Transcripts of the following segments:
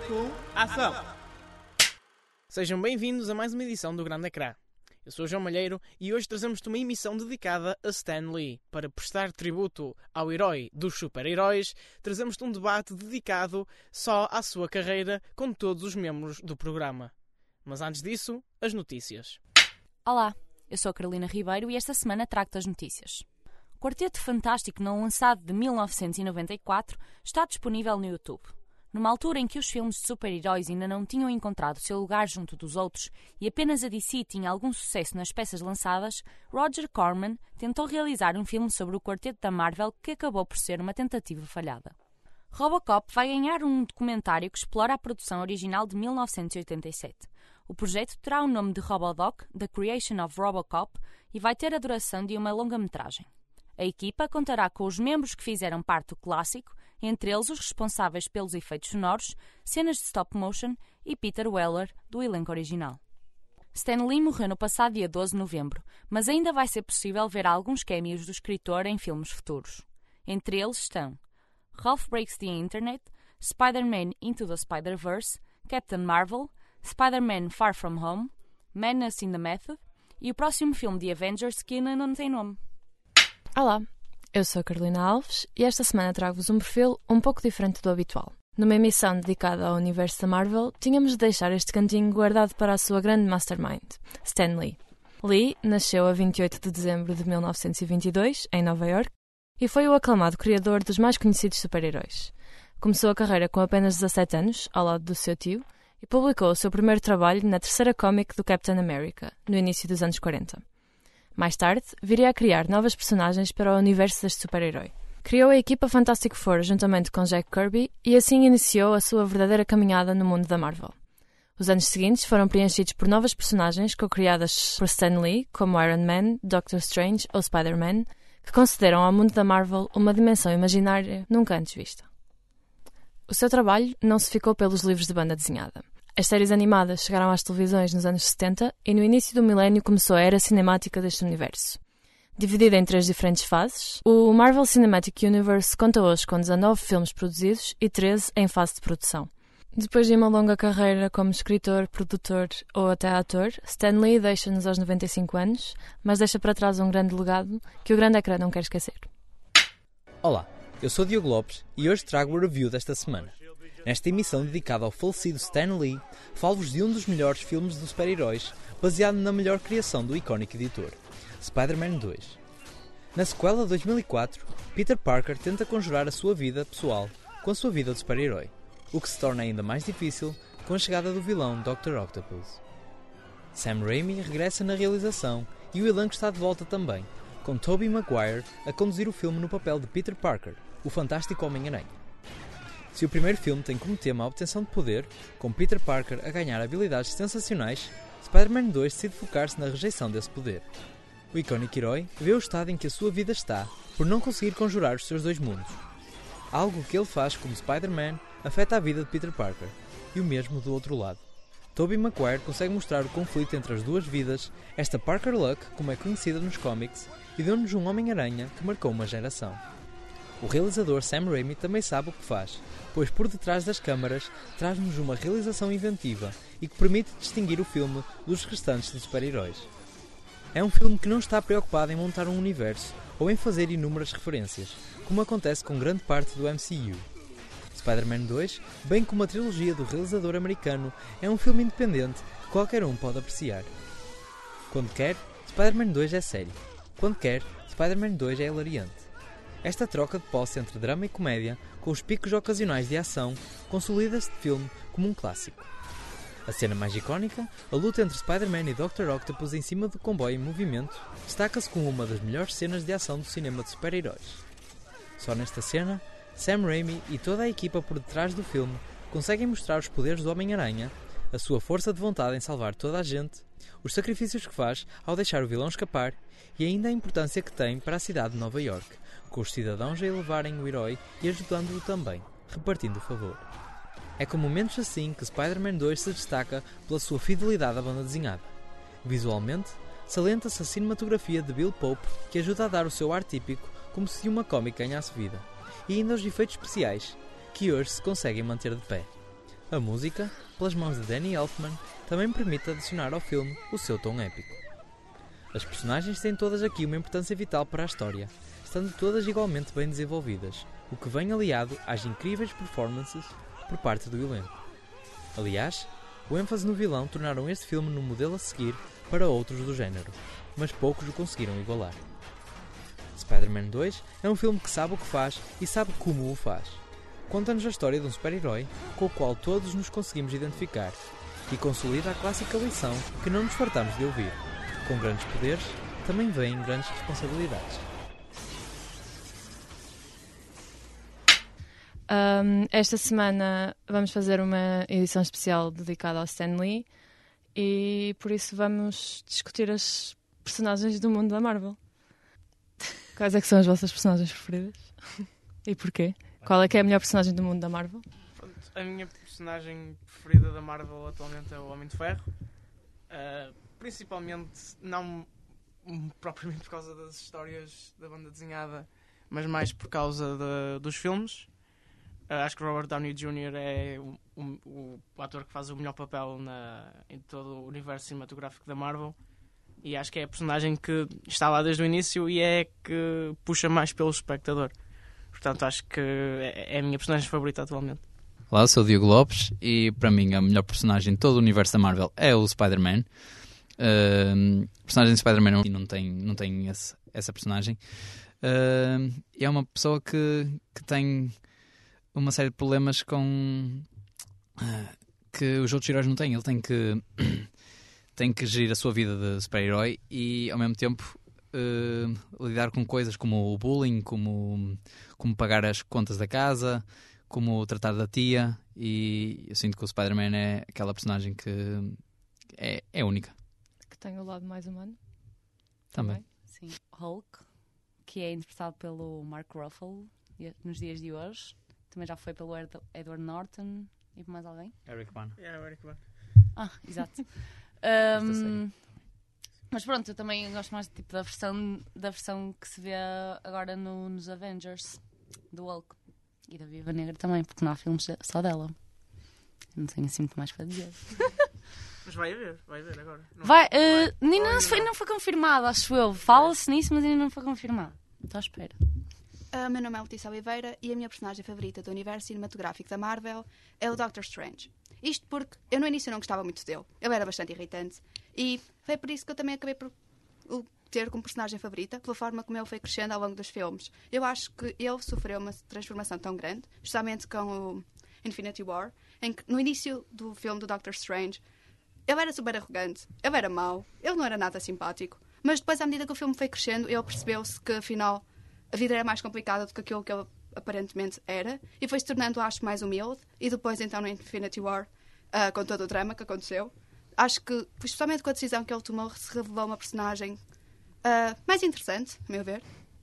1, ação! Sejam bem-vindos a mais uma edição do Grande Ecrã. Eu sou o João Malheiro e hoje trazemos-te uma emissão dedicada a Stan Lee. Para prestar tributo ao herói dos super-heróis, trazemos-te um debate dedicado só à sua carreira com todos os membros do programa. Mas antes disso, as notícias. Olá, eu sou a Carolina Ribeiro e esta semana trago-te as notícias. O Quarteto Fantástico não lançado de 1994 está disponível no YouTube. Numa altura em que os filmes de super-heróis ainda não tinham encontrado o seu lugar junto dos outros e apenas a DC tinha algum sucesso nas peças lançadas, Roger Corman tentou realizar um filme sobre o quarteto da Marvel que acabou por ser uma tentativa falhada. Robocop vai ganhar um documentário que explora a produção original de 1987. O projeto terá o nome de Robodoc, The Creation of Robocop, e vai ter a duração de uma longa-metragem. A equipa contará com os membros que fizeram parte do clássico, entre eles os responsáveis pelos efeitos sonoros, cenas de stop-motion e Peter Weller, do elenco original. Stan Lee morreu no passado dia 12 de novembro, mas ainda vai ser possível ver alguns cameos do escritor em filmes futuros. Entre eles estão Ralph Breaks the Internet, Spider-Man Into the Spider-Verse, Captain Marvel, Spider-Man Far From Home, Madness in the Method e o próximo filme de Avengers que ainda não tem nome. Olá, eu sou a Carolina Alves e esta semana trago-vos um perfil um pouco diferente do habitual. Numa emissão dedicada ao universo da Marvel, tínhamos de deixar este cantinho guardado para a sua grande mastermind, Stan Lee. Lee nasceu a 28 de dezembro de 1922, em Nova York, e foi o aclamado criador dos mais conhecidos super-heróis. Começou a carreira com apenas 17 anos, ao lado do seu tio, e publicou o seu primeiro trabalho na terceira cómic do Captain America, no início dos anos 40. Mais tarde, viria a criar novas personagens para o universo deste super-herói. Criou a equipa Fantastic Four juntamente com Jack Kirby e assim iniciou a sua verdadeira caminhada no mundo da Marvel. Os anos seguintes foram preenchidos por novas personagens co-criadas por Stan Lee, como Iron Man, Doctor Strange ou Spider-Man, que concederam ao mundo da Marvel uma dimensão imaginária nunca antes vista. O seu trabalho não se ficou pelos livros de banda desenhada. As séries animadas chegaram às televisões nos anos 70 e no início do milénio começou a era cinemática deste universo. Dividida em 3 diferentes fases, o Marvel Cinematic Universe conta hoje com 19 filmes produzidos e 13 em fase de produção. Depois de uma longa carreira como escritor, produtor ou até ator, Stan Lee deixa-nos aos 95 anos, mas deixa para trás um grande legado que o Grande Ecrã não quer esquecer. Olá, eu sou Diogo Lopes e hoje trago o review desta semana. Nesta emissão dedicada ao falecido Stan Lee, falo-vos de um dos melhores filmes de super-heróis, baseado na melhor criação do icónico editor, Spider-Man 2. Na sequela de 2004, Peter Parker tenta conjurar a sua vida pessoal com a sua vida de super-herói, o que se torna ainda mais difícil com a chegada do vilão Dr. Octopus. Sam Raimi regressa na realização e o elenco está de volta também, com Tobey Maguire a conduzir o filme no papel de Peter Parker, o fantástico Homem-Aranha. Se o primeiro filme tem como tema a obtenção de poder, com Peter Parker a ganhar habilidades sensacionais, Spider-Man 2 decide focar-se na rejeição desse poder. O icónico herói vê o estado em que a sua vida está por não conseguir conjurar os seus dois mundos. Algo que ele faz como Spider-Man afeta a vida de Peter Parker, e o mesmo do outro lado. Tobey Maguire consegue mostrar o conflito entre as duas vidas, esta Parker Luck, como é conhecida nos cómics, e deu-nos um Homem-Aranha que marcou uma geração. O realizador Sam Raimi também sabe o que faz, pois por detrás das câmaras traz-nos uma realização inventiva e que permite distinguir o filme dos restantes de super-heróis. É um filme que não está preocupado em montar um universo ou em fazer inúmeras referências, como acontece com grande parte do MCU. Spider-Man 2, bem como a trilogia do realizador americano, é um filme independente que qualquer um pode apreciar. Quando quer, Spider-Man 2 é sério. Quando quer, Spider-Man 2 é hilariante. Esta troca de posse entre drama e comédia, com os picos ocasionais de ação, consolida este filme como um clássico. A cena mais icónica, a luta entre Spider-Man e Dr. Octopus em cima do comboio em movimento, destaca-se como uma das melhores cenas de ação do cinema de super-heróis. Só nesta cena, Sam Raimi e toda a equipa por detrás do filme conseguem mostrar os poderes do Homem-Aranha, a sua força de vontade em salvar toda a gente, os sacrifícios que faz ao deixar o vilão escapar e ainda a importância que tem para a cidade de Nova York, com os cidadãos a elevarem o herói e ajudando-o também, repartindo o favor. É com momentos assim que Spider-Man 2 se destaca pela sua fidelidade à banda desenhada. Visualmente, salienta-se a cinematografia de Bill Pope, que ajuda a dar o seu ar típico como se uma cómica ganhasse vida, e ainda os efeitos especiais, que hoje se conseguem manter de pé. A música, pelas mãos de Danny Elfman, também permite adicionar ao filme o seu tom épico. As personagens têm todas aqui uma importância vital para a história, estando todas igualmente bem desenvolvidas, o que vem aliado às incríveis performances por parte do elenco. Aliás, o ênfase no vilão tornaram este filme no modelo a seguir para outros do género, mas poucos o conseguiram igualar. Spider-Man 2 é um filme que sabe o que faz e sabe como o faz. Conta-nos a história de um super-herói com o qual todos nos conseguimos identificar e consolida a clássica lição que não nos fartamos de ouvir. Com grandes poderes, também vêm grandes responsabilidades. Esta semana vamos fazer uma edição especial dedicada ao Stan Lee e por isso vamos discutir as personagens do mundo da Marvel. Quais é que são as vossas personagens preferidas? E porquê? Qual é que é a melhor personagem do mundo da Marvel? Pronto, a minha personagem preferida da Marvel atualmente é o Homem de Ferro. Principalmente, não propriamente por causa das histórias da banda desenhada, mas mais por causa dos filmes. Acho que Robert Downey Jr. é o ator que faz o melhor papel em todo o universo cinematográfico da Marvel. E acho que é a personagem que está lá desde o início e é que puxa mais pelo espectador. Portanto, acho que é a minha personagem favorita atualmente. Olá, sou o Diogo Lopes e para mim a melhor personagem de todo o universo da Marvel é o Spider-Man. A personagem de Spider-Man não tem essa personagem. É uma pessoa que tem uma série de problemas que os outros heróis não têm. Ele tem que gerir a sua vida de super-herói e ao mesmo tempo lidar com coisas como o bullying, como pagar as contas da casa, como tratar da tia, e eu sinto que o Spider-Man é aquela personagem que é única. Que tem o lado mais humano. Também. Sim, Hulk, que é interpretado pelo Mark Ruffalo nos dias de hoje. Também já foi pelo Edward Norton e por mais alguém? Eric Bana. Eric Bana. Ah, exato. Mas pronto, eu também gosto mais tipo, da versão que se vê agora nos Avengers, do Hulk. E da Viúva Negra também, porque não há filmes só dela. Não tenho assim muito mais para dizer. Mas vai haver agora. Não foi confirmado, acho eu. Fala-se nisso, mas ainda não foi confirmado. Estou à espera. Meu nome é Letícia Oliveira e a minha personagem favorita do universo cinematográfico da Marvel é o Doctor Strange. Isto porque eu no início não gostava muito dele. Ele era bastante irritante e foi por isso que eu também acabei por o ter como personagem favorita, pela forma como ele foi crescendo ao longo dos filmes. Eu acho que ele sofreu uma transformação tão grande, justamente com o Infinity War, em que no início do filme do Doctor Strange ele era super arrogante, ele era mau, ele não era nada simpático, mas depois à medida que o filme foi crescendo ele percebeu-se que afinal a vida era mais complicada do que aquilo que ele aparentemente era e foi se tornando, acho, mais humilde. E depois então no Infinity War, com todo o drama que aconteceu, acho que, especialmente com a decisão que ele tomou, se revelou uma personagem mais interessante, a meu ver.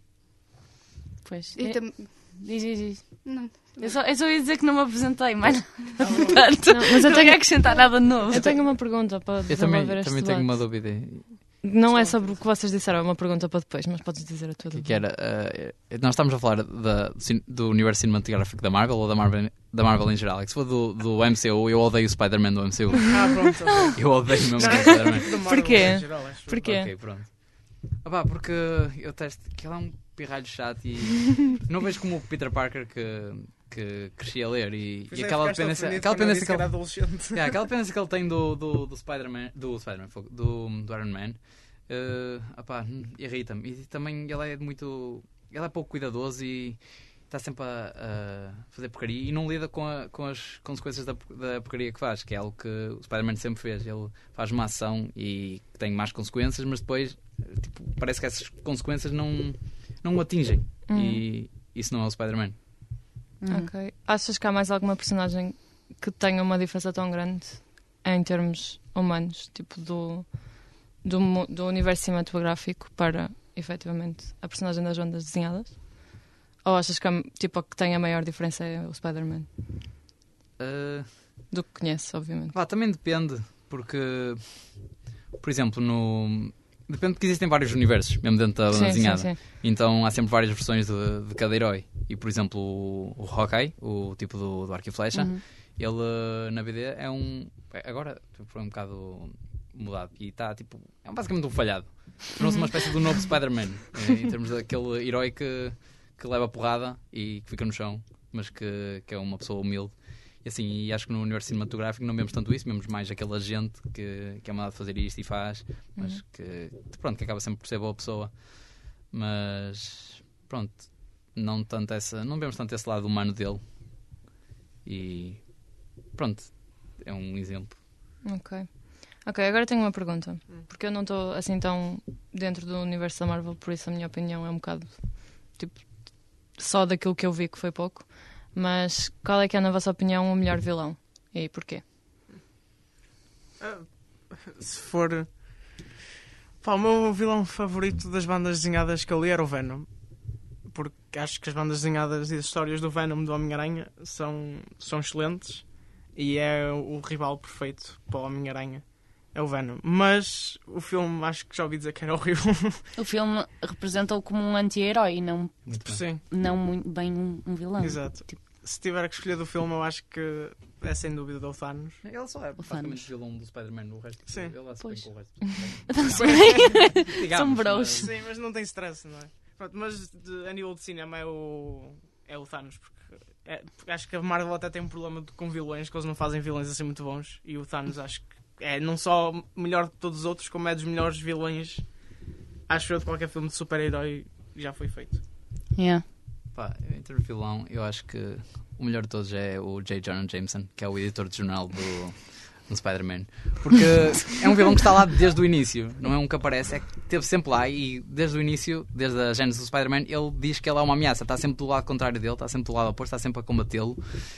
Pois, diz. Não. Eu só ia dizer que não me apresentei, mas portanto, mas eu tenho que acrescentar nada de novo. Eu tenho uma pergunta para desenvolver este também debate. tenho uma dúvida. Não é sobre o que vocês disseram, é uma pergunta para depois, mas podes dizer a tua dúvida. Que era, nós estamos a falar do universo cinematográfico da Marvel ou da Marvel em geral. É que se for do MCU, eu odeio o Spider-Man do MCU. Pronto. Eu odeio mesmo o Spider-Man. Porquê? Porquê? Ok, pronto. Porque eu testo que ele é um pirralho chato e não vejo como o Peter Parker que crescia a ler e aquela dependência que ele adolescente. aquela dependência que ele tem do Spider-Man, do Iron Man, irrita-me. E também ele é pouco cuidadoso e está sempre a fazer porcaria e não lida com as consequências da porcaria que faz, que é algo que o Spider-Man sempre fez. Ele faz uma ação e tem más consequências, mas depois parece que essas consequências não o atingem. E isso não é o Spider-Man. Ok. Achas que há mais alguma personagem que tenha uma diferença tão grande em termos humanos, tipo do universo cinematográfico para, efetivamente, a personagem das bandas desenhadas? Ou achas que que tem a maior diferença é o Spider-Man? Do que conheces, obviamente. Também depende, porque, por exemplo, depende porque existem vários universos, mesmo dentro da banda desenhada. Sim. Então há sempre várias versões de cada herói. E, por exemplo, o Hawkeye, o tipo do Arco e Flecha, Ele na BD é agora foi um bocado mudado e está tipo, é basicamente um falhado. Tornou-se uma espécie do novo Spider-Man, em termos daquele herói que leva porrada e que fica no chão, mas que é uma pessoa humilde. E assim, e acho que no universo cinematográfico não vemos tanto isso, vemos mais aquele agente que é mandado fazer isto e faz, mas que acaba sempre por ser boa pessoa. Mas pronto, não vemos tanto esse lado humano dele. E pronto, é um exemplo. Ok, agora tenho uma pergunta, porque eu não estou assim tão dentro do universo da Marvel, por isso a minha opinião é um bocado tipo só daquilo que eu vi, que foi pouco. Mas qual é que é, na vossa opinião, o melhor vilão? E porquê? Se for... o meu vilão favorito das bandas desenhadas que eu li era o Venom. Porque acho que as bandas desenhadas e as histórias do Venom do Homem-Aranha são excelentes. E é o rival perfeito para o Homem-Aranha. É o Venom. Mas o filme, acho que já ouvi dizer que era horrível. O filme representa-o como um anti-herói e não muito bem um vilão. Exato. Se tiver que escolher do filme, eu acho que é sem dúvida o Thanos. Ele só é basicamente o vilão do Spider-Man. O resto sim. Ele é pois. com o resto. São bros. Sim, mas não tem stress, não é? Pronto, mas a nível de cinema é o Thanos. Porque acho que a Marvel até tem um problema com vilões, que eles não fazem vilões assim muito bons. E o Thanos acho que é não só melhor que todos os outros, como é dos melhores vilões, acho eu, de qualquer filme de super-herói que já foi feito. Yeah. Pá, entre o vilão, eu acho que o melhor de todos é o J. Jonah Jameson, que é o editor de jornal do Spider-Man. Porque é um vilão que está lá desde o início, não é um que aparece, é que esteve sempre lá e desde o início, desde a gênese do Spider-Man, ele diz que ele é uma ameaça, está sempre do lado contrário dele, está sempre do lado oposto, está sempre a combatê-lo.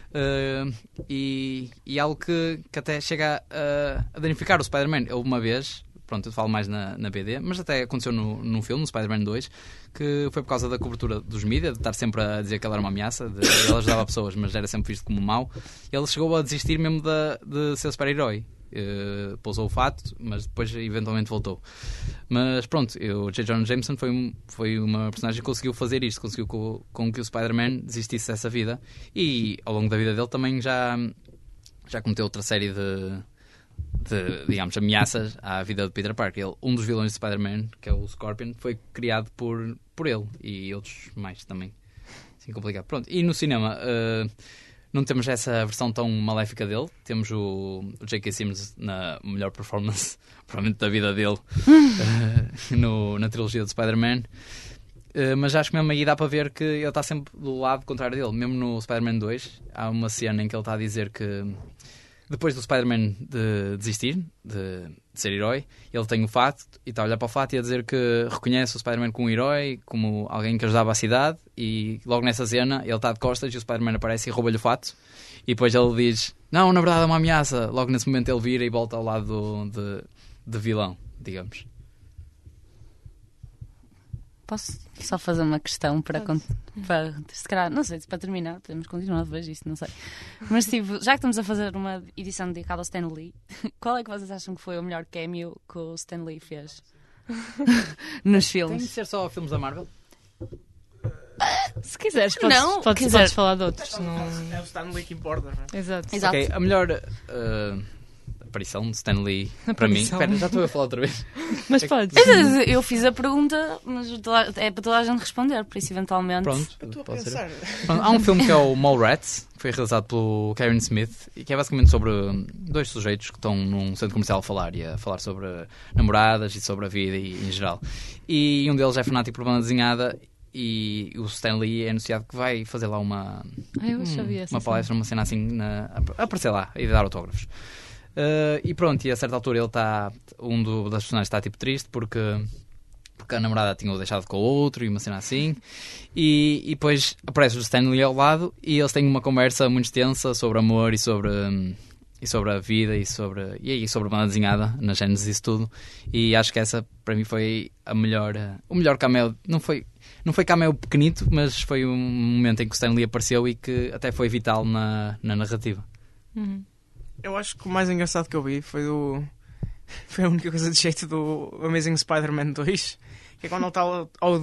E algo que até chega a danificar o Spider-Man. Ele uma vez, pronto, eu falo mais na BD, mas até aconteceu no filme, no Spider-Man 2, que foi por causa da cobertura dos mídias, de estar sempre a dizer que ele era uma ameaça, ele ajudava pessoas, mas era sempre visto como mau. Ele chegou a desistir mesmo de ser super-herói. Pousou o fato, mas depois eventualmente voltou. Mas pronto, o J. Jonah Jameson foi uma personagem que conseguiu fazer isto, conseguiu com que o Spider-Man desistisse dessa vida, e ao longo da vida dele também já cometeu outra série de digamos, ameaças à vida de Peter Parker. Um dos vilões de Spider-Man, que é o Scorpion, foi criado por ele e outros mais também. Assim, complicado. Pronto, e no cinema não temos essa versão tão maléfica dele. Temos o J.K. Simmons na melhor performance provavelmente da vida dele na trilogia de Spider-Man. Mas acho que mesmo aí dá para ver que ele está sempre do lado contrário dele. Mesmo no Spider-Man 2 há uma cena em que ele está a dizer que depois do Spider-Man desistir de ser herói, ele tem o fato e está a olhar para o fato e a dizer que reconhece o Spider-Man como um herói, como alguém que ajudava a cidade, e logo nessa cena ele está de costas e o Spider-Man aparece e rouba-lhe o fato, e depois ele diz, não, na verdade é uma ameaça. Logo nesse momento ele vira e volta ao lado de vilão, digamos. Posso só fazer uma questão para se calhar, não sei, para terminar, podemos continuar depois disto, não sei. Mas tipo, já que estamos a fazer uma edição dedicada ao Stan Lee, qual é que vocês acham que foi o melhor cameo que o Stan Lee fez nos filmes? Tem de ser só filmes da Marvel? Se quiseres, podes falar de outros. É o Stan Lee que importa, não é? Exato. Ok, a melhor aparição de Stan Lee para mim. Espera, já estou a falar outra vez. Mas podes. Eu fiz a pergunta, mas é para toda a gente responder, por isso eventualmente. Pronto, pode ser. Pronto, há um filme que é o Mallrats, que foi realizado pelo Kevin Smith, e que é basicamente sobre dois sujeitos que estão num centro comercial a falar sobre namoradas e sobre a vida em geral. E um deles é fanático por banda desenhada. E o Stan Lee é anunciado que vai fazer lá uma palestra, uma cena assim, a aparecer lá e dar autógrafos. E pronto, e a certa altura ele está, das personagens está tipo triste porque a namorada tinha-o deixado com o outro e uma cena assim, e depois aparece o Stan Lee ao lado e eles têm uma conversa muito extensa sobre amor e sobre a vida e sobre a banda desenhada, na gênese disso tudo. E acho que essa para mim foi o melhor cameo. Não foi cameo pequenito, mas foi um momento em que o Stan Lee apareceu e que até foi vital na narrativa. Uhum. Eu acho que o mais engraçado que eu vi foi a única coisa de jeito do Amazing Spider-Man 2, que é quando ele está ao Doom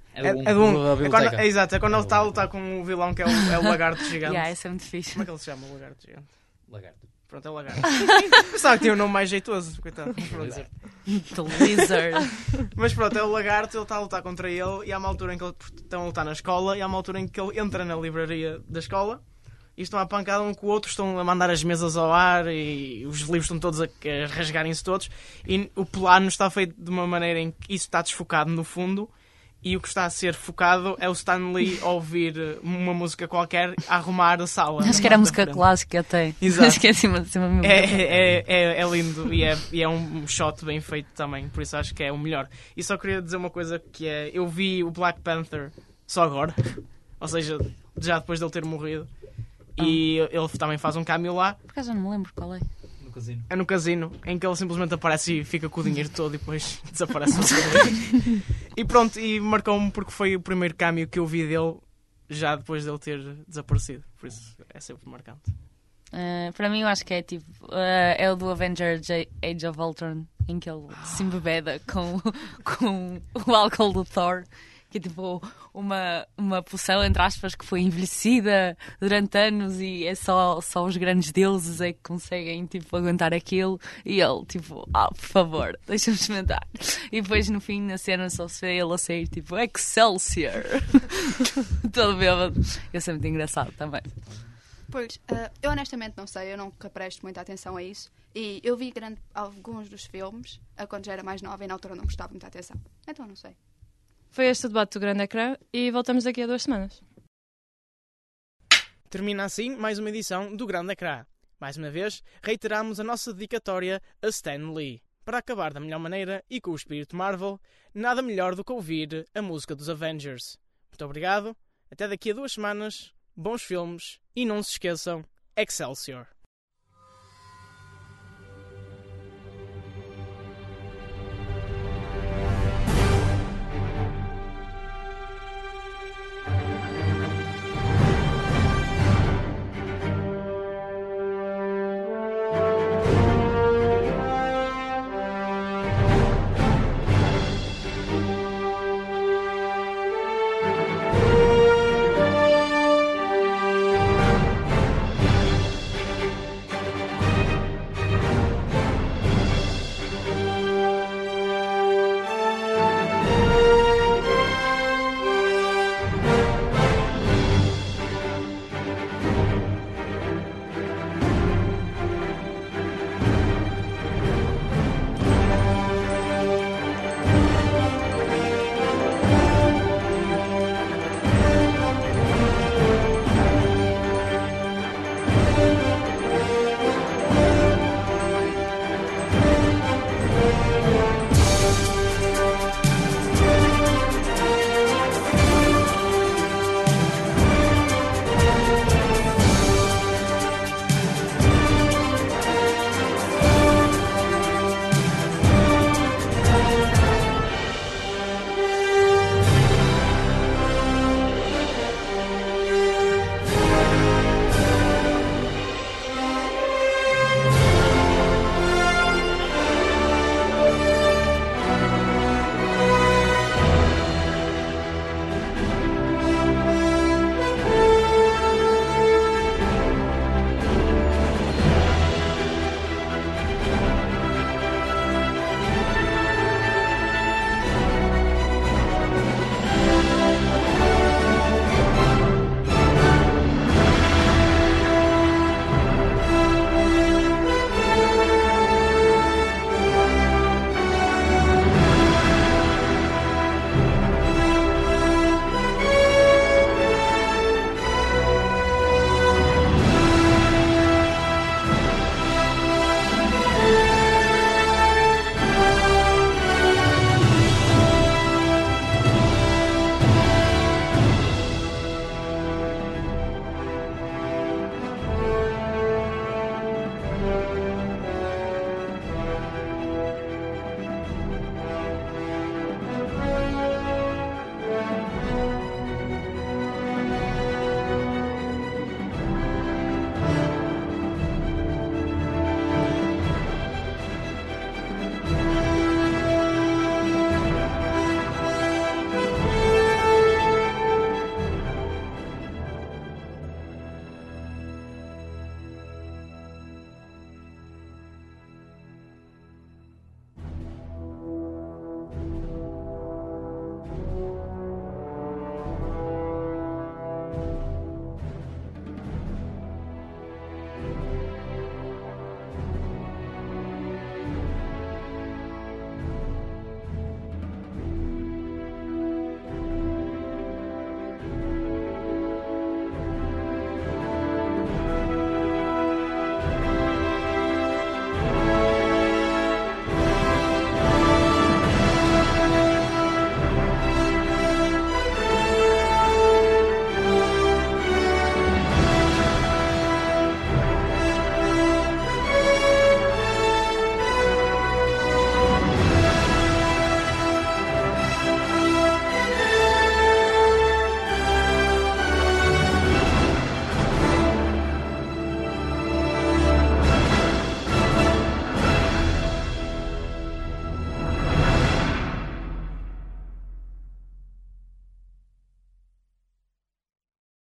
É exato, é quando ele está a lutar com o vilão que é o lagarto gigante. Esse é muito fixe. Como é que ele se chama, o lagarto gigante? Lagarto. Pronto, é o lagarto. Pensava que tinha um nome mais jeitoso, coitado. The Lizard. Mas pronto, é o lagarto, ele está a lutar contra ele e há uma altura em que eles estão a lutar na escola e há uma altura em que ele entra na livraria da escola e estão a pancada um com o outro, estão a mandar as mesas ao ar e os livros estão todos a rasgarem-se todos e o plano está feito de uma maneira em que isso está desfocado no fundo e o que está a ser focado é o Stan Lee a ouvir uma música qualquer a arrumar a sala. Acho que era música clássica até. Exato. Acho que é acima de cima mesmo. É lindo e é um shot bem feito também, por isso acho que é o melhor. E só queria dizer uma coisa que é, eu vi o Black Panther só agora, ou seja, já depois dele ter morrido. E ele também faz um cameo lá. Por acaso eu não me lembro qual é. No casino. É no casino, em que ele simplesmente aparece e fica com o dinheiro todo e depois desaparece. E pronto, e marcou-me porque foi o primeiro cameo que eu vi dele já depois dele ter desaparecido. Por isso é sempre marcante. Para mim eu acho que é tipo é o do Avengers Age of Ultron, em que ele se embebeda com o álcool do Thor, que é tipo uma poção, entre aspas, que foi envelhecida durante anos e é só os grandes deuses é que conseguem tipo aguentar aquilo e ele tipo, por favor, deixa-me experimentar. E depois no fim na cena só se vê ele a sair tipo Excelsior. Todo bêbado. Isso é muito engraçado também. Pois, eu honestamente não sei, eu nunca presto muita atenção a isso. E eu vi alguns dos filmes quando já era mais nova e na altura não prestava muita atenção. Então não sei. Foi este o debate do Grande Ecrã e voltamos daqui a 2 semanas. Termina assim mais uma edição do Grande Ecrã. Mais uma vez, reiteramos a nossa dedicatória a Stan Lee. Para acabar da melhor maneira e com o espírito Marvel, nada melhor do que ouvir a música dos Avengers. Muito obrigado, até daqui a 2 semanas, bons filmes e não se esqueçam, Excelsior!